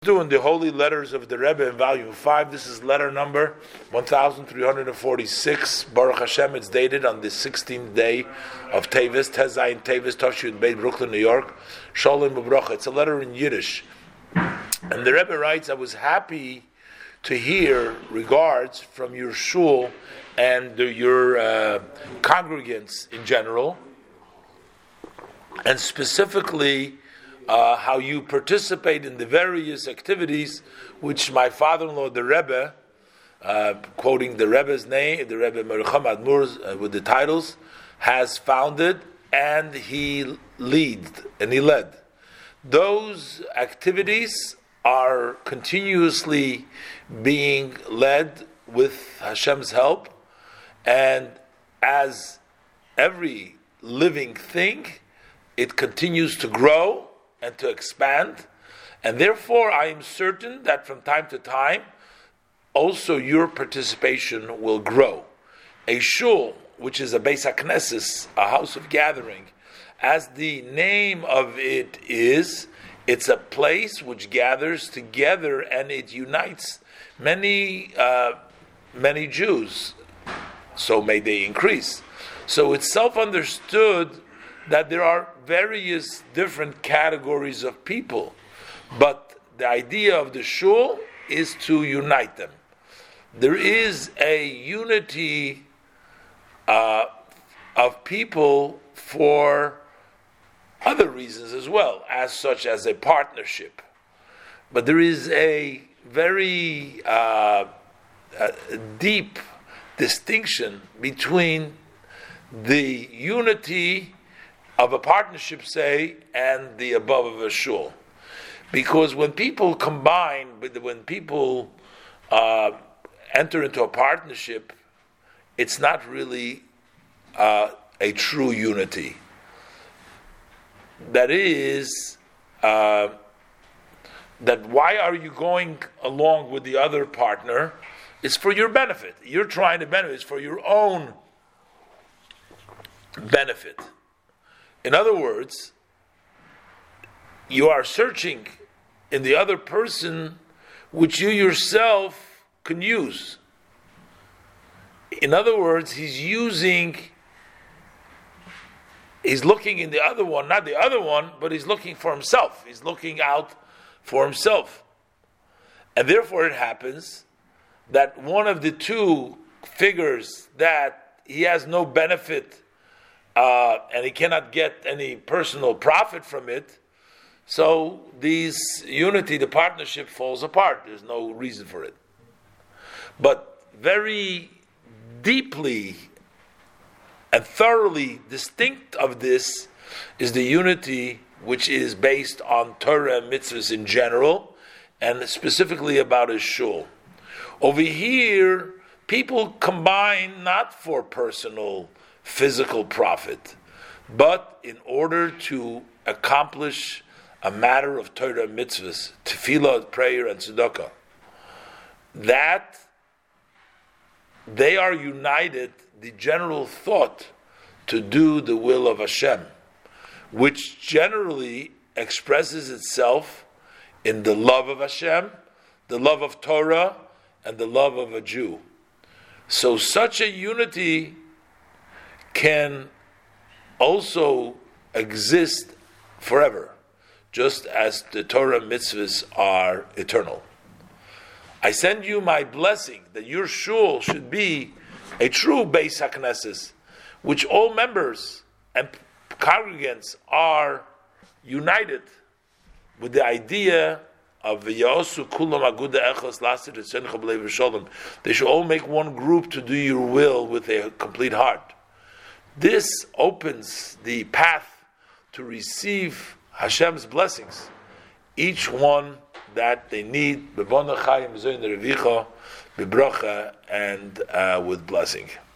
Doing the Holy Letters of the Rebbe in Volume 5. This is letter number 1346. Baruch Hashem, it's dated on the 16th day of Tevis, Tezayin Tevis, Toshiyud Beit, Brooklyn, New York. Shalom Ubracha. It's a letter in Yiddish. And the Rebbe writes, I was happy to hear regards from your shul and your congregants in general, and specifically how you participate in the various activities which my father-in-law, the Rebbe, quoting the Rebbe's name, the Rebbe Merucham Admur, with the titles, has founded, and he led. Those activities are continuously being led with Hashem's help, and as every living thing, it continues to grow and to expand, and therefore I am certain that from time to time also your participation will grow. A shul, which is a Beis HaKnesses, a house of gathering, as the name of it is, it's a place which gathers together and it unites many Jews, so may they increase. So it's self-understood that there are various different categories of people, but the idea of the shul is to unite them. There is a unity of people for other reasons as well, as such as a partnership. But there is a very deep distinction between the unity of a partnership, say, and the above of a shul. Because when people combine, when people enter into a partnership, it's not really a true unity. That is, that why are you going along with the other partner? It's for your benefit. You're trying to benefit. It's for your own benefit. In other words, you are searching in the other person which you yourself can use. In other words, he's looking in the other one, not the other one, but he's looking for himself. He's looking out for himself. And therefore it happens that one of the two figures that he has no benefit and he cannot get any personal profit from it, so the partnership falls apart. There's no reason for it. But very deeply and thoroughly distinct of this is the unity which is based on Torah and mitzvahs in general, and specifically about a shul. Over here, people combine not for personal physical profit, but in order to accomplish a matter of Torah and mitzvahs, tefillah, prayer, and tzedakah. That they are united, the general thought to do the will of Hashem, which generally expresses itself in the love of Hashem, the love of Torah, and the love of a Jew. So such a unity can also exist forever, just as the Torah mitzvahs are eternal. I send you my blessing that your shul should be a true Beis HaKnesses, which all members and congregants are united with the idea of V'yasu kulam aguda echos lasid etzencha b'leiv v'sholem. They should all make one group to do your will with a complete heart. This opens the path to receive Hashem's blessings, each one that they need, b'bona chayim zoyin revicha, b'bracha, and with blessing.